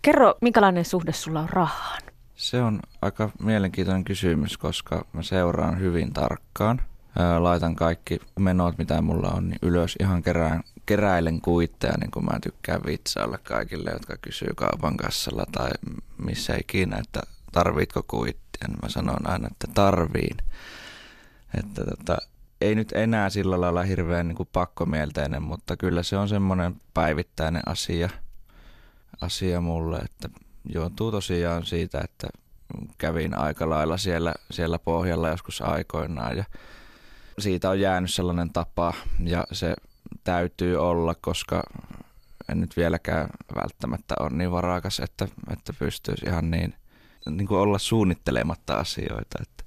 Kerro, minkälainen suhde sulla on rahaan? Se on aika mielenkiintoinen kysymys, koska mä seuraan hyvin tarkkaan. Laitan kaikki menot, mitä mulla on, niin ylös ihan keräilen kuitteja, niin kuin mä tykkään vitsailla kaikille, jotka kysyy kaupan kassalla tai missä ikinä, että tarvitko kuittia. Niin mä sanon aina, että tarviin. Että ei nyt enää sillä lailla hirveän niin kuin pakkomielteinen, mutta kyllä se on semmoinen päivittäinen asia mulle, että juontuu tosiaan siitä, että kävin aika lailla siellä pohjalla joskus aikoinaan ja siitä on jäänyt sellainen tapa ja se täytyy olla, koska en nyt vieläkään välttämättä ole niin varakas, että pystyisi ihan niin kuin olla suunnittelematta asioita. Että.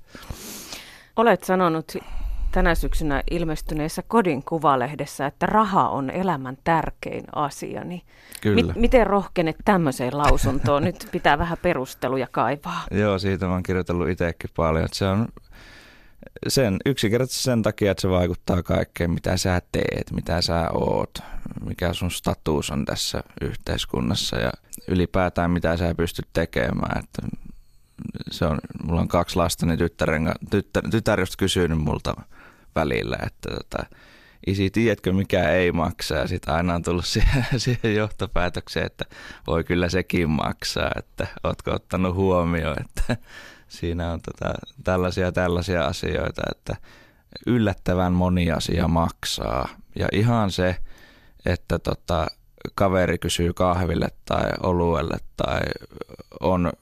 Olet sanonut tänä syksynä ilmestyneessä Kodin kuvalehdessä, että raha on elämän tärkein asia. Niin miten rohkenet tämmöiseen lausuntoon? Nyt pitää vähän perusteluja kaivaa. Joo, siitä mä oon kirjoitellut itsekin paljon. Että se on yksinkertaisesti sen takia, että se vaikuttaa kaikkeen, mitä sä teet, mitä sä oot, mikä sun status on tässä yhteiskunnassa ja ylipäätään mitä sä pystyt tekemään. Että mulla on 2 lasta, niin tytär just kysynyt multa välillä, että isi, tiedätkö mikä ei maksaa? Ja sitten aina on tullut siihen johtopäätökseen, että voi kyllä sekin maksaa, että ootko ottanut huomioon, että siinä on tällaisia asioita, että yllättävän moni asia maksaa. Ja ihan se, että kaveri kysyy kahville tai oluelle tai on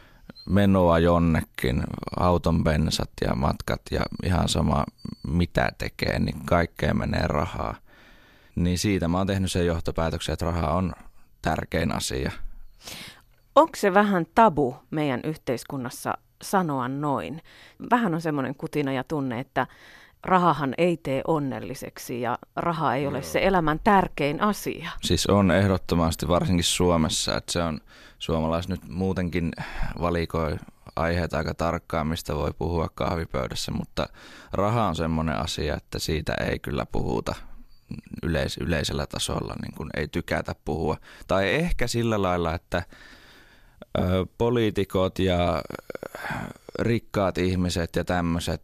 menoa jonnekin, auton bensat ja matkat ja ihan sama mitä tekee, niin kaikkeen menee rahaa. Niin siitä mä oon tehnyt sen johtopäätöksen, että raha on tärkein asia. Onko se vähän tabu meidän yhteiskunnassa sanoa noin? Vähän on semmoinen kutina ja tunne, että rahahan ei tee onnelliseksi ja raha ei ole se elämän tärkein asia. Siis on ehdottomasti varsinkin Suomessa, että se on suomalaiset nyt muutenkin valikoi aiheita aika tarkkaan, mistä voi puhua kahvipöydässä, mutta raha on semmoinen asia, että siitä ei kyllä puhuta yleisellä tasolla, niin kuin ei tykätä puhua. Tai ehkä sillä lailla, että poliitikot ja rikkaat ihmiset ja tämmöiset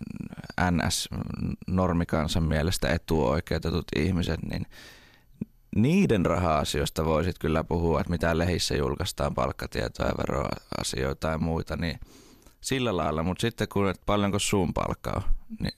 NS-normikansan mielestä etuoikeutetut ihmiset, niin niiden raha-asioista voisit kyllä puhua, että mitä lehissä julkaistaan palkkatietoja, veroasioita ja muita, niin sillä lailla. Mutta sitten kun paljonko sun palkka on, niin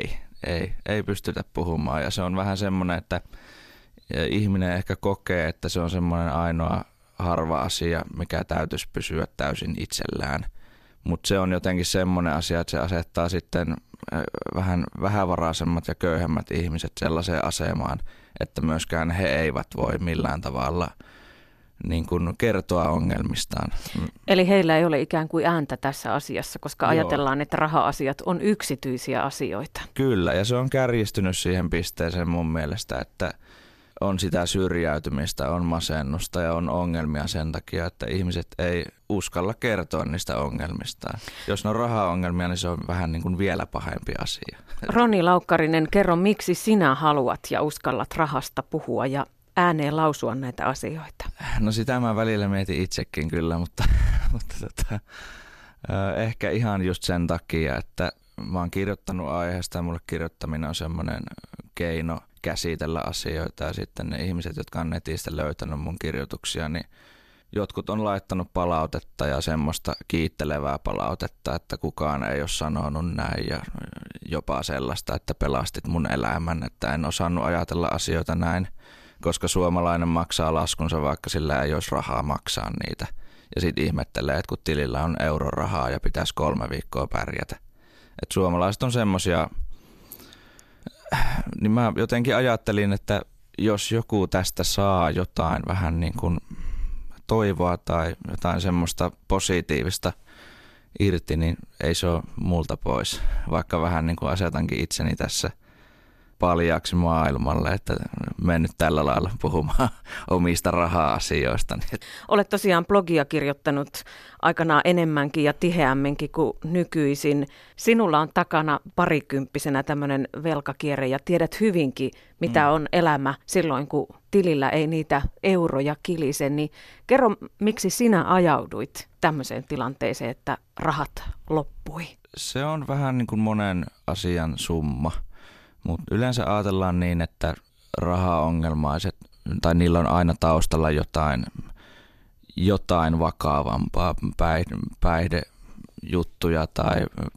ei pystytä puhumaan. Ja se on vähän semmoinen, että ihminen ehkä kokee, että se on semmoinen ainoa harva asia, mikä täytyisi pysyä täysin itsellään. Mutta se on jotenkin semmoinen asia, että se asettaa sitten vähän vähävaraisemmat ja köyhemmät ihmiset sellaiseen asemaan, että myöskään he eivät voi millään tavalla niin kuin kertoa ongelmistaan. Eli heillä ei ole ikään kuin ääntä tässä asiassa, koska ajatellaan, että raha-asiat on yksityisiä asioita. Kyllä, ja se on kärjistynyt siihen pisteeseen mun mielestä, että on sitä syrjäytymistä, on masennusta ja on ongelmia sen takia, että ihmiset ei uskalla kertoa niistä ongelmistaan. Jos ne on raha-ongelmia, niin se on vähän niin kuin vielä pahempi asia. Roni Laukkarinen, kerro, miksi sinä haluat ja uskallat rahasta puhua ja ääneen lausua näitä asioita? No sitä mä välillä mietin itsekin kyllä, mutta ehkä ihan just sen takia, että mä oon kirjoittanut aiheesta ja mulle kirjoittaminen on semmoinen keino käsitellä asioita ja sitten ne ihmiset, jotka on netistä löytänyt mun kirjoituksia, niin jotkut on laittanut palautetta ja semmoista kiittelevää palautetta, että kukaan ei ole sanonut näin ja jopa sellaista, että pelastit mun elämän, että en osannut ajatella asioita näin, koska suomalainen maksaa laskunsa, vaikka sillä ei olisi rahaa maksaa niitä. Ja sitten ihmettelee, että kun tilillä on eurorahaa ja pitäisi 3 viikkoa pärjätä. Että suomalaiset on semmoisia, niin mä jotenkin ajattelin, että jos joku tästä saa jotain vähän niin kuin toivoa tai jotain semmoista positiivista irti, niin ei se ole multa pois. Vaikka vähän niin kuin asetankin itseni tässä paljaaksi maailmalle, että menen nyt tällä lailla puhumaan omista raha-asioista. Olet tosiaan blogia kirjoittanut aikanaan enemmänkin ja tiheämminkin kuin nykyisin. Sinulla on takana parikymppisenä tämmöinen velkakierre ja tiedät hyvinkin, mitä on elämä silloin, kun tilillä ei niitä euroja kilise. Niin kerro, miksi sinä ajauduit tämmöiseen tilanteeseen, että rahat loppui? Se on vähän niin kuin monen asian summa, mutta yleensä ajatellaan niin, että rahaongelmaiset, tai niillä on aina taustalla jotain vakavampaa, päihdejuttuja tai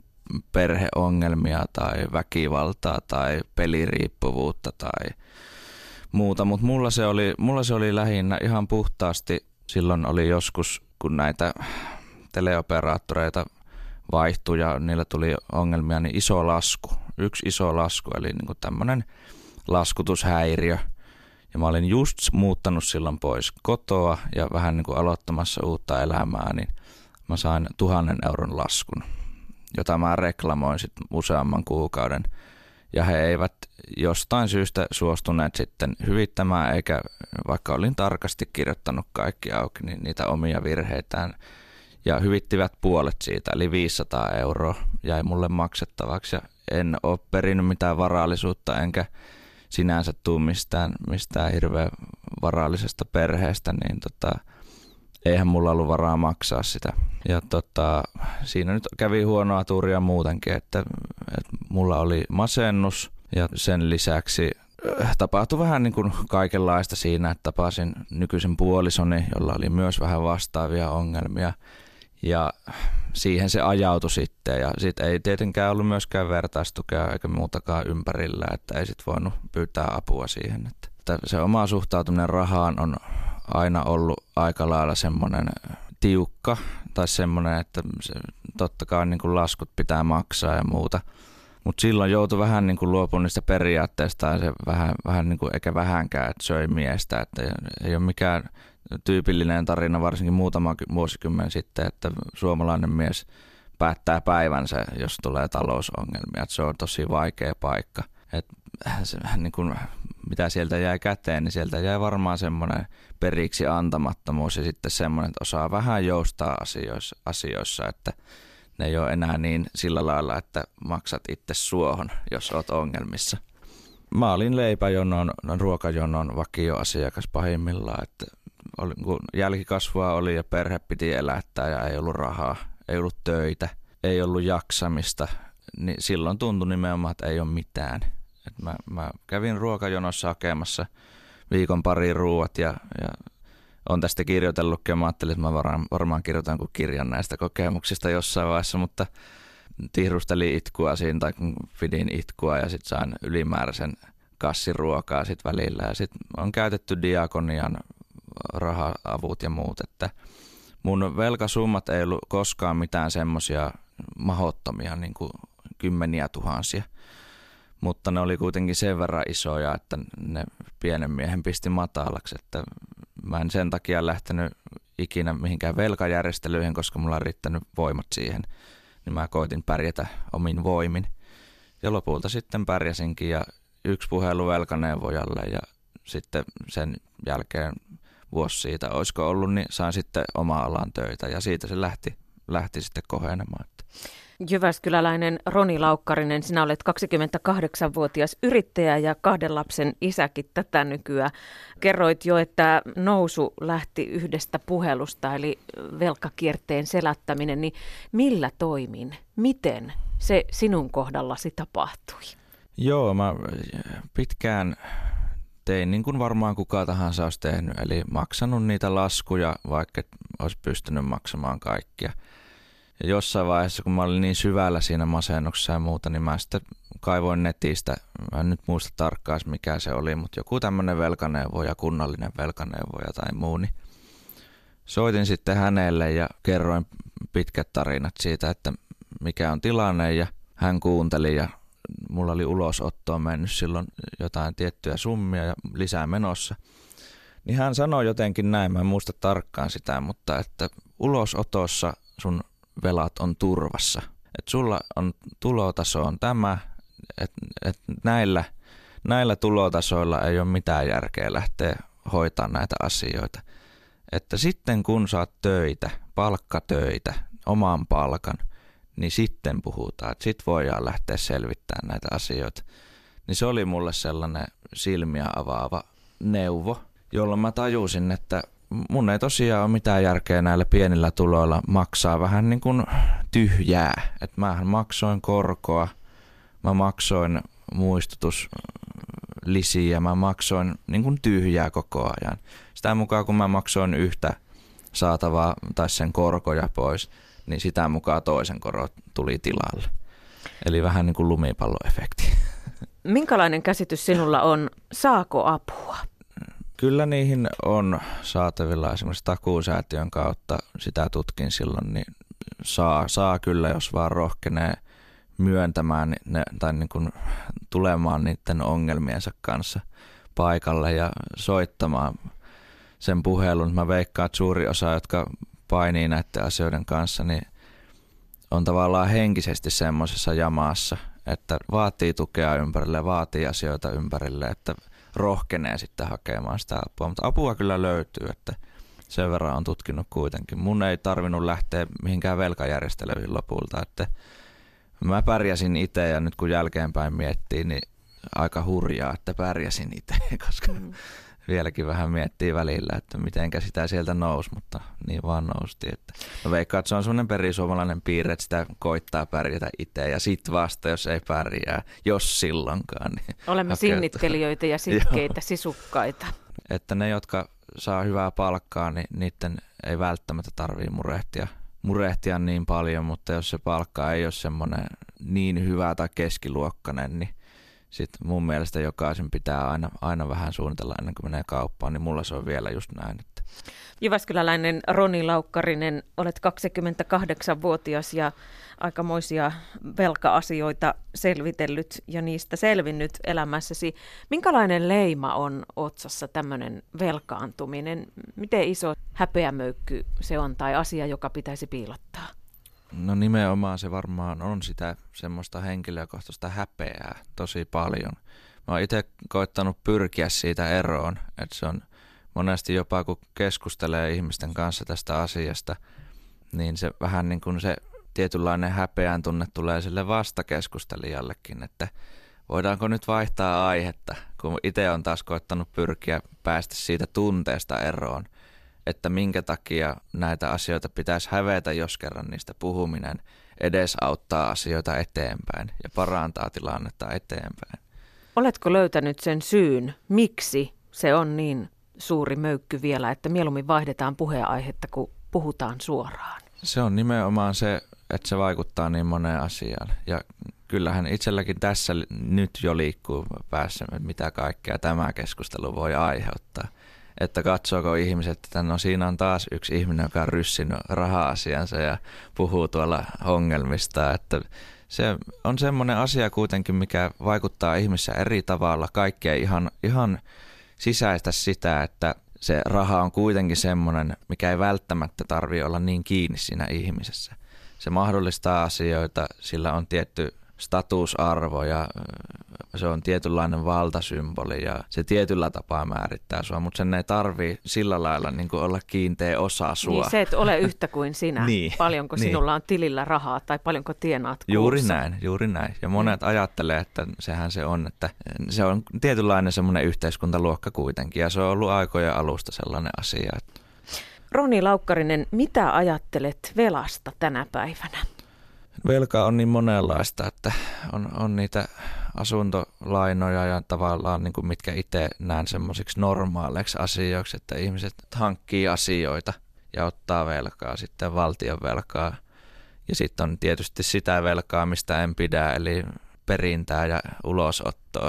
perheongelmia tai väkivaltaa tai peliriippuvuutta tai muuta, mutta mulla se oli lähinnä ihan puhtaasti, silloin oli joskus, kun näitä teleoperaattoreita vaihtui ja niillä tuli ongelmia, niin yksi iso lasku, eli niin kuin tämmöinen laskutushäiriö. Ja mä olin just muuttanut silloin pois kotoa ja vähän niin kuin aloittamassa uutta elämää, niin mä sain 1 000 euron laskun, jota mä reklamoin sitten useamman kuukauden. Ja he eivät jostain syystä suostuneet sitten hyvittämään, eikä vaikka olin tarkasti kirjoittanut kaikki auki, niin niitä omia virheitään. Ja hyvittivät puolet siitä, eli 500 euroa jäi mulle maksettavaksi. Ja en ole perinyt mitään varallisuutta, enkä sinänsä tule mistään hirveän varallisesta perheestä, niin eihän mulla ollut varaa maksaa sitä. Ja siinä nyt kävi huonoa tuuria muutenkin, että mulla oli masennus ja sen lisäksi tapahtui vähän niin kuin kaikenlaista siinä, että tapasin nykyisen puolisoni, jolla oli myös vähän vastaavia ongelmia. Ja siihen se ajautui sitten ja sitten ei tietenkään ollut myöskään vertaistukea eikä muutakaan ympärillä, että ei sitten voinut pyytää apua siihen. Että se oma suhtautuminen rahaan on aina ollut aika lailla semmoinen tiukka tai semmoinen, että totta kai niin kuin laskut pitää maksaa ja muuta. Mutta silloin joutui vähän niin kuin luopumaan niistä periaatteista ja se vähän niin kuin, eikä vähänkään, että söi miestä, että ei ole mikään tyypillinen tarina, varsinkin muutama vuosikymmen sitten, että suomalainen mies päättää päivänsä, jos tulee talousongelmia. Että se on tosi vaikea paikka. Se, niin kun, mitä sieltä jäi käteen, niin sieltä jäi varmaan semmoinen periksi antamattomuus ja sitten semmoinen, että osaa vähän joustaa asioissa, että ne ei ole enää niin sillä lailla, että maksat itse suohon, jos olet ongelmissa. Mä olin leipäjonon, ruokajonon vakioasiakas pahimmillaan, että kun jälkikasvua oli ja perhe piti elättää ja ei ollut rahaa, ei ollut töitä, ei ollut jaksamista, niin silloin tuntui nimenomaan, että ei ole mitään. Et mä kävin ruokajonossa hakemassa viikon pari ruuat ja olen tästä kirjoitellutkin ja mä ajattelin, että mä varmaan kirjoitan kuin kirjan näistä kokemuksista jossain vaiheessa, mutta tihrustelin itkua siinä tai kun pidin itkua ja sitten sain ylimääräisen kassin ruokaa sit välillä ja sitten on käytetty diakonian raha-avut ja muut, että mun velkasummat ei ollut koskaan mitään semmoisia mahdottomia niin kuin 10 000, mutta ne oli kuitenkin sen verran isoja, että ne pienen miehen pisti matalaksi, että mä en sen takia lähtenyt ikinä mihinkään velkajärjestelyihin, koska mulla on riittänyt voimat siihen, niin mä koitin pärjätä omin voimin. Ja lopulta sitten pärjäsinkin ja 1 puhelu velkaneuvojalle ja sitten sen jälkeen vuosi siitä olisiko ollut, niin sain sitten oma alan töitä ja siitä se lähti sitten kohenemaan. Jyväskyläläinen Roni Laukkarinen, sinä olet 28-vuotias yrittäjä ja 2 lapsen isäkin tätä nykyään. Kerroit jo, että nousu lähti 1 puhelusta, eli velkakierteen selättäminen, niin millä toimin? Miten se sinun kohdallasi tapahtui? Joo, mä pitkään tein niin kuin varmaan kuka tahansa olisi tehnyt, eli maksanut niitä laskuja, vaikka olisi pystynyt maksamaan kaikkia. Ja jossain vaiheessa, kun mä olin niin syvällä siinä masennuksessa ja muuta, niin mä sitten kaivoin netistä, mä en nyt muista tarkkaan mikä se oli, mutta joku tämmöinen velkaneuvoja, kunnallinen velkaneuvoja tai muu, niin soitin sitten hänelle ja kerroin pitkät tarinat siitä, että mikä on tilanne ja hän kuunteli ja mulla oli ulosottoon mennyt silloin jotain tiettyjä summia ja lisää menossa. Niin hän sanoi jotenkin näin, mä en muista tarkkaan sitä, mutta että ulosotossa sun velat on turvassa. Että sulla on tulotaso on tämä, että näillä tulotasoilla ei ole mitään järkeä lähteä hoitamaan näitä asioita. Että sitten kun saat töitä, palkkatöitä, oman palkan, niin sitten puhutaan, että sit voidaan lähteä selvittämään näitä asioita. Niin se oli mulle sellainen silmiä avaava neuvo, jolloin mä tajusin, että mun ei tosiaan ole mitään järkeä näillä pienillä tuloilla maksaa vähän niin kuin tyhjää. Että mähän maksoin korkoa, mä maksoin muistutuslisiä, mä maksoin niin kuin tyhjää koko ajan. Sitä mukaan kun mä maksoin yhtä saatavaa tai sen korkoja pois, niin sitä mukaan toisen korot tuli tilalle. Eli vähän niin kuin lumipalloefekti. Minkälainen käsitys sinulla on, saako apua? Kyllä niihin on saatavilla esimerkiksi takuusäätiön kautta, sitä tutkin silloin, niin saa kyllä, jos vaan rohkenee myöntämään tai niin kuin tulemaan niiden ongelmiensa kanssa paikalle ja soittamaan sen puhelun. Mä veikkaan, että suuri osa, jotka painii näiden asioiden kanssa, niin on tavallaan henkisesti semmoisessa jamassa, että vaatii tukea ympärille, vaatii asioita ympärille, että rohkenee sitten hakemaan sitä apua. Mutta apua kyllä löytyy, että sen verran on tutkinut kuitenkin. Mun ei tarvinnut lähteä mihinkään velkajärjestelyihin lopulta, että mä pärjäsin itse ja nyt kun jälkeenpäin miettii, niin aika hurjaa, että pärjäsin itse, koska vieläkin vähän miettii välillä, että mitenkä sitä sieltä nousi, mutta niin vaan nousti. Että mä veikkaan, että se on semmoinen perisuomalainen piirre, että sitä koittaa pärjätä itse ja sit vasta, jos ei pärjää, jos silloinkaan. Niin olemme sinnittelijöitä ja sitkeitä, sisukkaita. Että ne, jotka saa hyvää palkkaa, niin niiden ei välttämättä tarvitse murehtia niin paljon, mutta jos se palkka ei ole semmoinen niin hyvä tai keskiluokkainen, niin sitten mun mielestä jokaisen pitää aina vähän suunnitella ennen kuin menee kauppaan, niin mulla se on vielä just näin. Että. Jyväskyläläinen Roni Laukkarinen, olet 28-vuotias ja aikamoisia velka-asioita selvitellyt ja niistä selvinnyt elämässäsi. Minkälainen leima on otsassa tämmöinen velkaantuminen? Miten iso häpeämöykky se on tai asia, joka pitäisi piilottaa? No nimenomaan se varmaan on sitä semmoista henkilökohtaista häpeää tosi paljon. Mä oon itse koittanut pyrkiä siitä eroon, että se on monesti jopa kun keskustelee ihmisten kanssa tästä asiasta, niin se vähän niin kuin se tietynlainen häpeän tunne tulee sille vastakeskustelijallekin, että voidaanko nyt vaihtaa aihetta, kun itse on taas koittanut pyrkiä päästä siitä tunteesta eroon, että minkä takia näitä asioita pitäisi hävetä, jos kerran niistä puhuminen edesauttaa asioita eteenpäin ja parantaa tilannetta eteenpäin. Oletko löytänyt sen syyn, miksi se on niin suuri möykky vielä, että mieluummin vaihdetaan puheenaihetta, kun puhutaan suoraan? Se on nimenomaan se, että se vaikuttaa niin moneen asiaan. Ja kyllähän itselläkin tässä nyt jo liikkuu päässä, mitä kaikkea tämä keskustelu voi aiheuttaa. Että katsoako ihmiset, että no siinä on taas yksi ihminen, joka on ryssinyt raha-asiansa ja puhuu tuolla ongelmista. Että se on semmoinen asia kuitenkin, mikä vaikuttaa ihmisissä eri tavalla. Kaikki ei ihan sisäistä sitä, että se raha on kuitenkin semmoinen, mikä ei välttämättä tarvitse olla niin kiinni siinä ihmisessä. Se mahdollistaa asioita, sillä on tietty statusarvo ja se on tietynlainen valtasymboli ja se tietyllä tapaa määrittää sua, mutta sen ei tarvitse sillä lailla niin kuin olla kiinteä osa sua. Niin se, et ole yhtä kuin sinä. Niin, paljonko sinulla on tilillä rahaa tai paljonko tienaat kuussa. Juuri näin. Ja monet ajattelee, että sehän se on, että se on tietynlainen semmoinen yhteiskuntaluokka kuitenkin ja se on ollut aikojen alusta sellainen asia. Roni Laukkarinen, mitä ajattelet velasta tänä päivänä? Velka on niin monenlaista, että on niitä asuntolainoja ja tavallaan niin kuin mitkä itse näen semmoisiksi normaaleiksi asioiksi, että ihmiset hankkii asioita ja ottaa velkaa, sitten valtion velkaa. Ja sitten on tietysti sitä velkaa, mistä en pidä, eli perintää ja ulosottoa.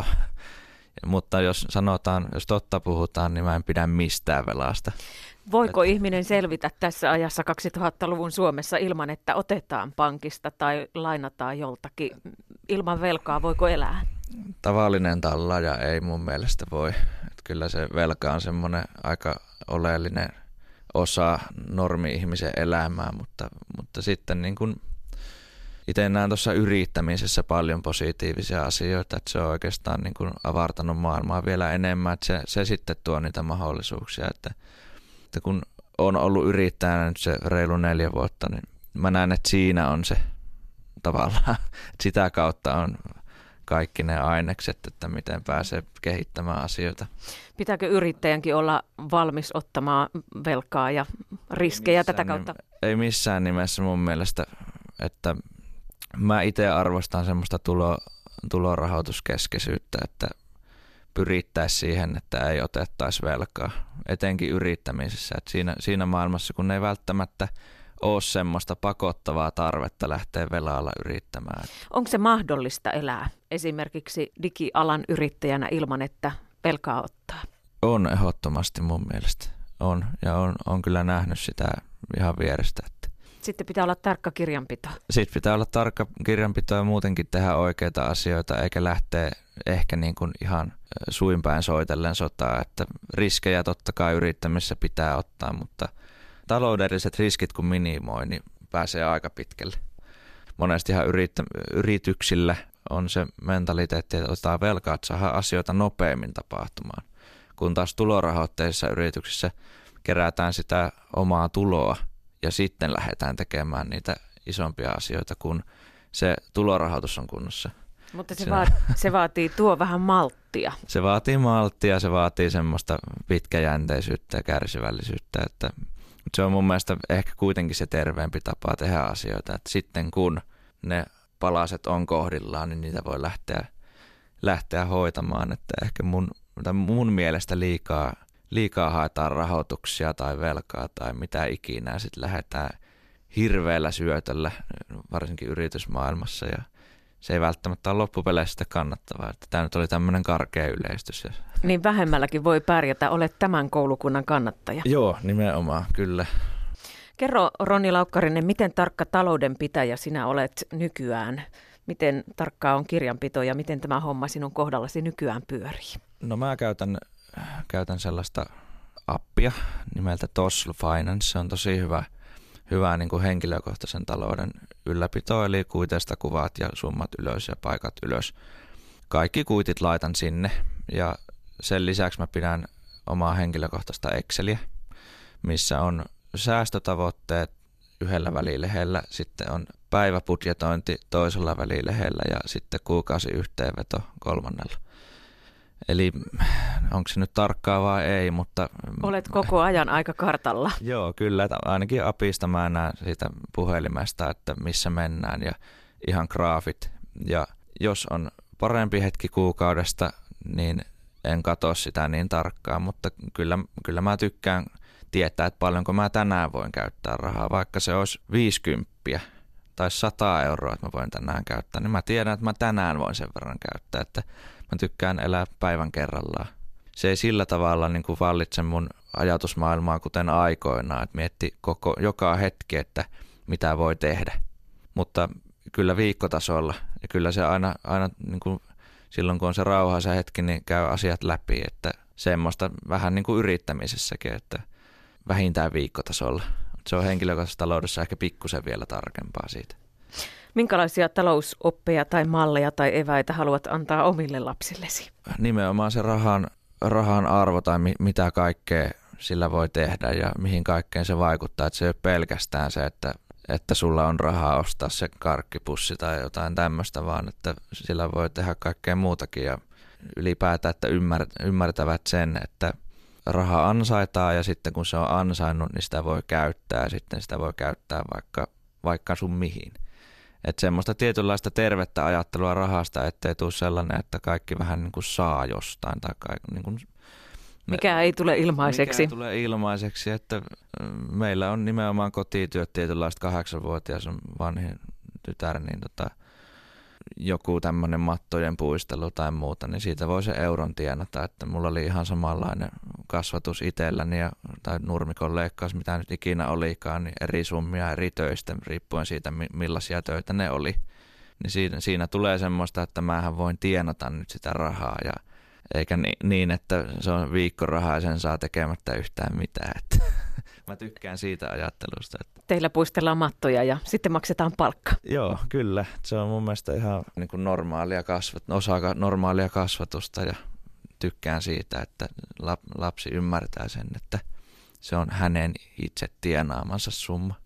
Mutta jos totta puhutaan, niin mä en pidä mistään velasta. Voiko ihminen selvitä tässä ajassa 2000-luvun Suomessa ilman, että otetaan pankista tai lainataan joltakin? Ilman velkaa voiko elää? Tavallinen tallaaja ei mun mielestä voi. Että kyllä se velka on semmoinen aika oleellinen osa normi-ihmisen elämää, mutta sitten niin kun itse näen tuossa yrittämisessä paljon positiivisia asioita, että se on oikeastaan niin kuin avartanut maailmaa vielä enemmän, että se sitten tuo niitä mahdollisuuksia, että kun on ollut yrittäjänä nyt se reilu 4 vuotta, niin mä näen, että siinä on se tavallaan, että sitä kautta on kaikki ne ainekset, että miten pääsee kehittämään asioita. Pitääkö yrittäjänkin olla valmis ottamaan velkaa ja riskejä tätä kautta? Ei missään nimessä mun mielestä, että mä itse arvostan semmoista tulorahoituskeskeisyyttä, että pyrittäisiin siihen, että ei otettaisi velkaa, etenkin yrittämisessä. Että siinä maailmassa, kun ei välttämättä ole semmoista pakottavaa tarvetta lähteä velalla yrittämään. Onko se mahdollista elää esimerkiksi digialan yrittäjänä ilman, että velkaa ottaa? On ehdottomasti mun mielestä. On, ja on kyllä nähnyt sitä ihan vierestä. Sitten pitää olla tarkka kirjanpito. Sitten pitää olla tarkka kirjanpito ja muutenkin tehdä oikeita asioita, eikä lähteä ehkä niin kuin ihan suinpäin soitellen sotaa. Että riskejä totta kai yrittämisessä pitää ottaa, mutta taloudelliset riskit kun minimoi, niin pääsee aika pitkälle. Monestihan yrityksillä on se mentaliteetti, että otetaan velkaa, että saadaan asioita nopeammin tapahtumaan. Kun taas tulorahoitteisissa yrityksissä kerätään sitä omaa tuloa ja sitten lähdetään tekemään niitä isompia asioita, kun se tulorahoitus on kunnossa. Mutta se vaatii vähän malttia. Se vaatii malttia, se vaatii semmoista pitkäjänteisyyttä ja kärsivällisyyttä, että se on mun mielestä ehkä kuitenkin se terveempi tapa tehdä asioita, että sitten kun ne palaset on kohdillaan, niin niitä voi lähteä hoitamaan, että ehkä mun mielestä liikaa haetaan rahoituksia tai velkaa tai mitä ikinä, ja sitten lähdetään hirveällä syötöllä, varsinkin yritysmaailmassa, ja se ei välttämättä ole loppupeleissä kannattavaa. Että tämä nyt oli tämmöinen karkea yleistys. Niin vähemmälläkin voi pärjätä, olet tämän koulukunnan kannattaja. Joo, nimenomaan, kyllä. Kerro Ronni Laukkarinen, miten tarkka taloudenpitäjä sinä olet nykyään? Miten tarkkaa on kirjanpito ja miten tämä homma sinun kohdallasi nykyään pyörii? No mä käytän sellaista appia nimeltä Tosl Finance. Se on tosi hyvä niin kuin henkilökohtaisen talouden ylläpito, eli kuiteista kuvat ja summat ylös ja paikat ylös. Kaikki kuitit laitan sinne ja sen lisäksi mä pidän omaa henkilökohtaista Exceliä, missä on säästötavoitteet yhdellä välilehdellä, sitten on päiväbudjetointi toisella välilehdellä ja sitten kuukausiyhteenveto kolmannella. Eli onko se nyt tarkkaa vai ei, mutta... Olet koko ajan aika kartalla. Joo, kyllä. Ainakin apista mä näen siitä puhelimesta, että missä mennään ja ihan graafit. Ja jos on parempi hetki kuukaudesta, niin en katso sitä niin tarkkaan, mutta kyllä mä tykkään tietää, että paljonko mä tänään voin käyttää rahaa. Vaikka se olisi 50 tai 100 euroa, että mä voin tänään käyttää, niin mä tiedän, että mä tänään voin sen verran käyttää, että mä tykkään elää päivän kerrallaan. Se ei sillä tavalla niin kuin vallitse mun ajatusmaailmaa kuten aikoinaan, että mietti joka hetki, että mitä voi tehdä. Mutta kyllä viikkotasolla ja kyllä se aina niin kuin silloin kun on se rauhaisa hetki, niin käy asiat läpi, että semmoista vähän niin kuin yrittämisessäkin, että vähintään viikkotasolla. Se on henkilökohtaisessa taloudessa ehkä pikkusen vielä tarkempaa siitä. Minkälaisia talousoppeja tai malleja tai eväitä haluat antaa omille lapsillesi? Nimenomaan se rahan arvo tai mitä kaikkea sillä voi tehdä ja mihin kaikkeen se vaikuttaa. Että se ei ole pelkästään se, että sulla on rahaa ostaa se karkkipussi tai jotain tämmöistä, vaan että sillä voi tehdä kaikkea muutakin. Ja ylipäätään, että ymmärtävät sen, että raha ansaitaan ja sitten kun se on ansainnut, niin sitä voi käyttää ja sitten sitä voi käyttää vaikka sun mihin. Että semmoista tietynlaista tervettä ajattelua rahasta, ettei tule sellainen, että kaikki vähän niin kuin saa jostain. Tai niin kuin mikä ei tule ilmaiseksi. Mikä ei tule ilmaiseksi, että meillä on nimenomaan kotityöt tietynlaista 8-vuotias on vanhin tytär, niin joku tämmöinen mattojen puistelu tai muuta, niin siitä voi se euron tienata, että mulla oli ihan samanlainen kasvatus itselläni tai nurmikon leikkaus, mitä nyt ikinä olikaan, niin eri summia eri töistä, riippuen siitä millaisia töitä ne oli. Niin siinä tulee semmoista, että mähän voin tienata nyt sitä rahaa ja eikä niin, että se on viikkorahaa ja sen saa tekemättä yhtään mitään. Että Mä tykkään siitä ajattelusta. Että... Teillä puistellaan mattoja ja sitten maksetaan palkka. Joo, kyllä. Se on mun mielestä ihan niin kuin osa normaalia kasvatusta ja tykkään siitä, että lapsi ymmärtää sen, että se on hänen itse tienaamansa summa.